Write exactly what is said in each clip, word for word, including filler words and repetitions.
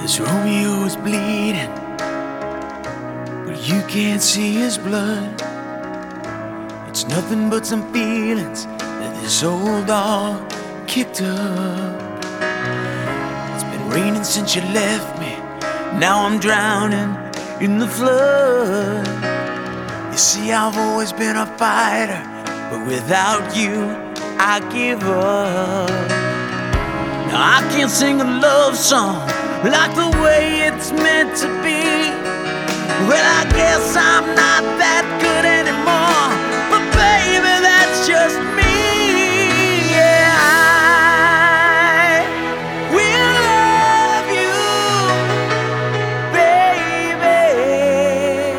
This Romeo is bleeding, but you can't see his blood. It's nothing but some feelings that this old dog kicked up. It's been raining since you left me, now I'm drowning in the flood. You see, I've always been a fighter, but without you, I give up. Now I can't sing a love song like the way it's meant to be. Well, I guess I'm not that good anymore, but baby, that's just me. Yeah, I will love you, baby,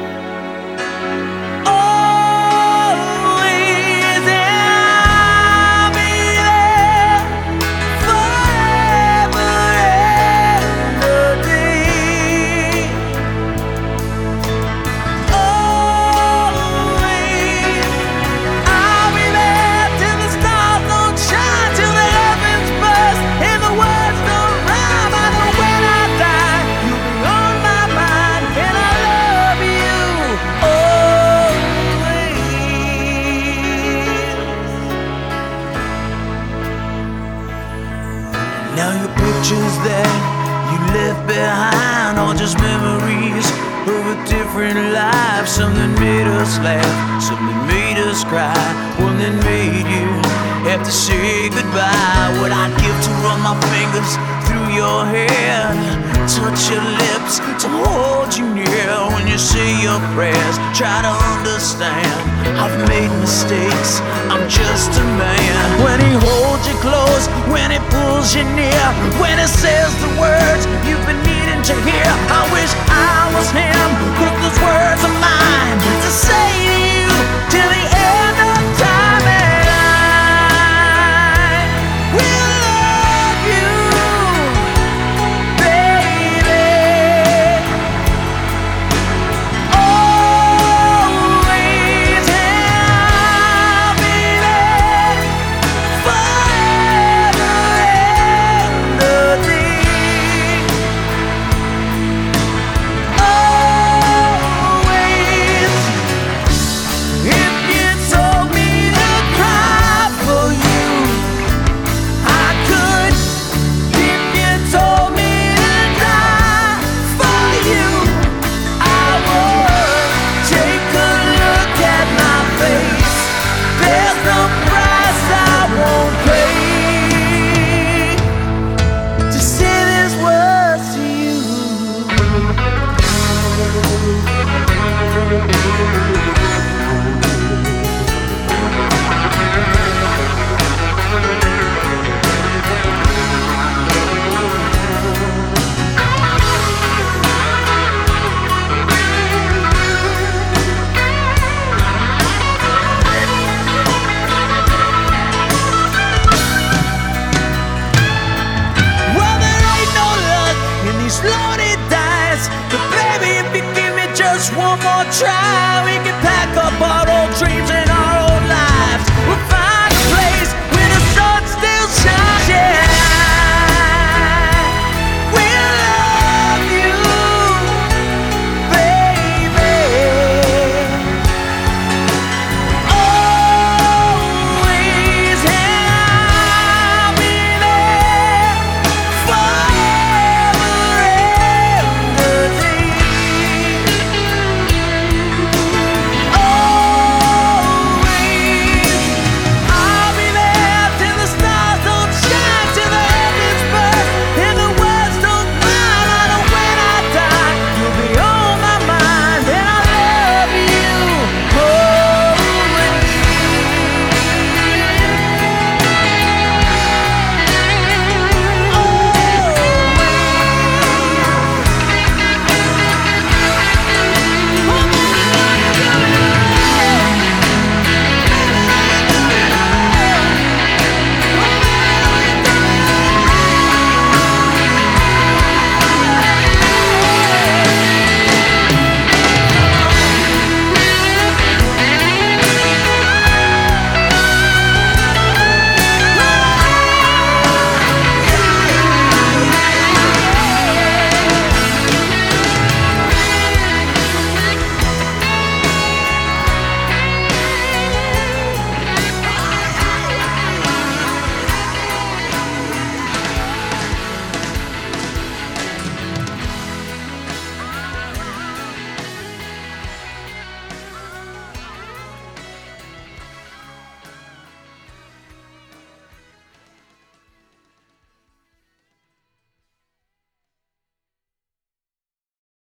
always, and I'll be there forever and a day. Always, I'll be there till the stars don't shine, till the heavens burst and the words don't rhyme. I know when I die, you'll be on my mind, and I love you always. Now your pictures that you left behind are just memories of a different life. Something made us laugh, something made us cry, one that made you have to say goodbye. What I'd give to run my fingers through your hair, touch your lips, to hold you near when you say your prayers. Try to understand, I've made mistakes, I'm just a man. When he holds you close, when he pulls you near, when he says the words you've been needing to hear, I wish I was him, put those words of mine to say to you till the end of time. And I will love you, baby, always, and I'll be there forever and a day. Always, if you told me to cry for you, I could. If you told me to die for you, I would. Take a look at my face, there's no price I won't pay to say these words to you. Well, there ain't no luck in these loaded dice, but baby, if you give me just one more try,